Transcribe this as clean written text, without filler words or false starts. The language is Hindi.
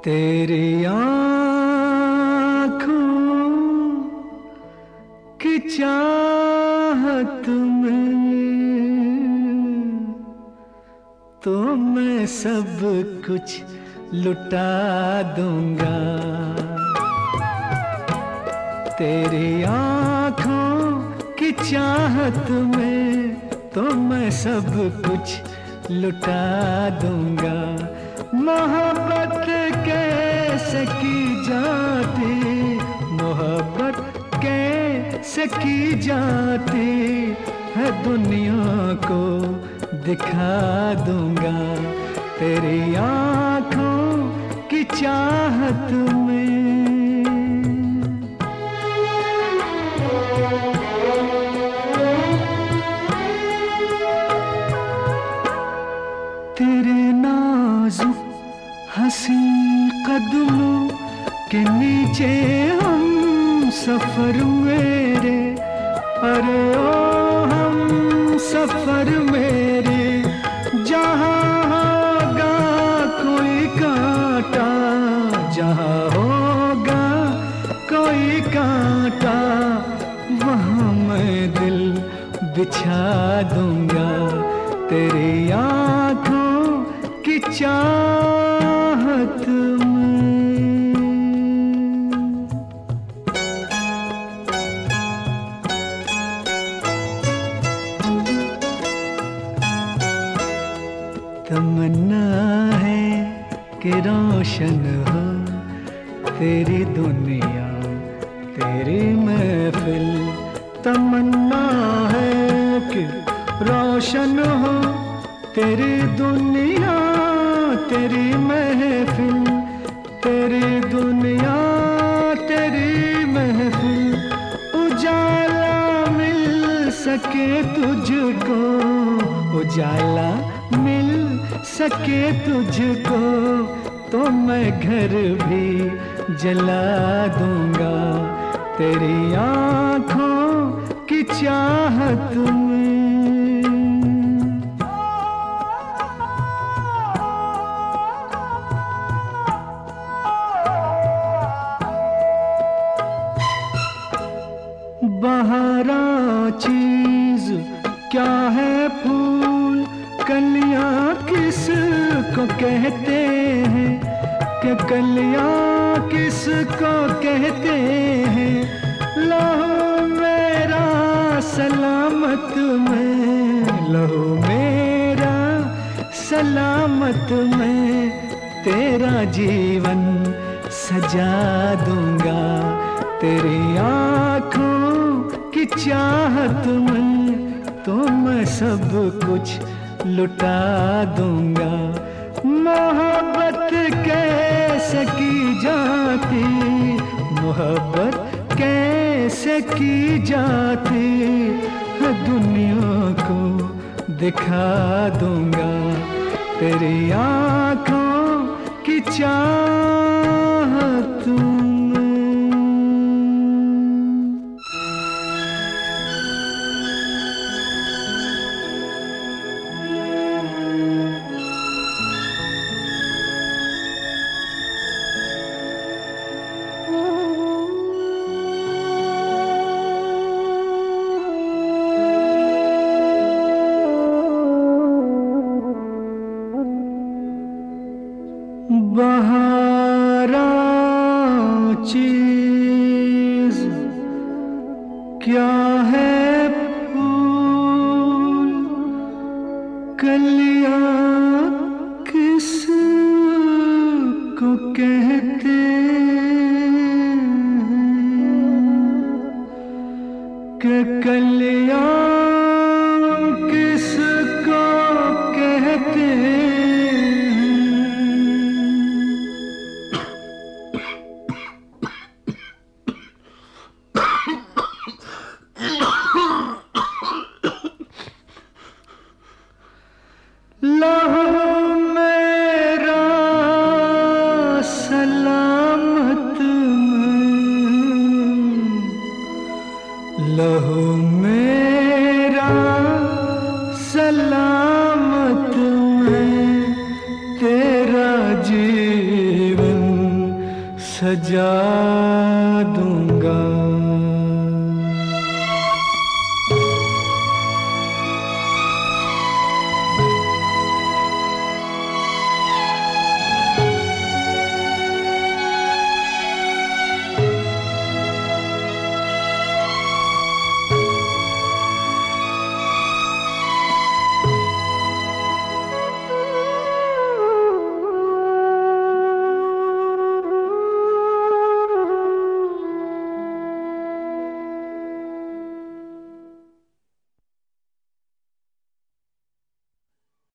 तेरी आँखों की चाहत में तो मैं सब कुछ लुटा दूंगा। तेरी आँखों की चाहत में तो मैं सब कुछ लुटा दूंगा। मोहब्बत कैसे की जाती, मोहब्बत कैसे की जाती है दुनिया को दिखा दूंगा। तेरी आँखों की चाहत में। तेरे नाजुक हंसी कदमों के नीचे हम सफर मेरे, अरे ओ हम सफर मेरे। जहाँ होगा कोई कांटा, जहाँ होगा कोई कांटा वहाँ मैं दिल बिछा दूंगा। तेरी आँखों की चाहत में। तमन्ना है कि रोशन हो तेरी दुनिया तेरी महफिल। तमन्ना है कि रोशन हो तेरी दुनिया तेरी महफिल। तेरी दुनिया तेरी महफिल। उजाला मिल सके तुझको, उजाला मिल सके तुझको तो मैं घर भी जला दूंगा। तेरी आँखों की चाहत में। बहारा चीज क्या है फूल कलियां किस को कहते हैं, कि कलियां किस को कहते हैं। लहू मेरा सलामत में, लहू मेरा सलामत में तेरा जीवन सजा दूंगा। तेरी आँखों की चाहत में तो मैं सब कुछ लुटा दूंगा। मोहब्बत कैसे की जाती, मोहब्बत कैसे की जाती है दुनिया को दिखा दूंगा। तेरी आँखों की चाहत में। बहारा चीज क्या है फूल कलियां किस को कहते हैं, कि कलियां किस को कहते हैं। लहू मेरा सलामत में, लहू मेरा सलामत में तेरा जीवन सजा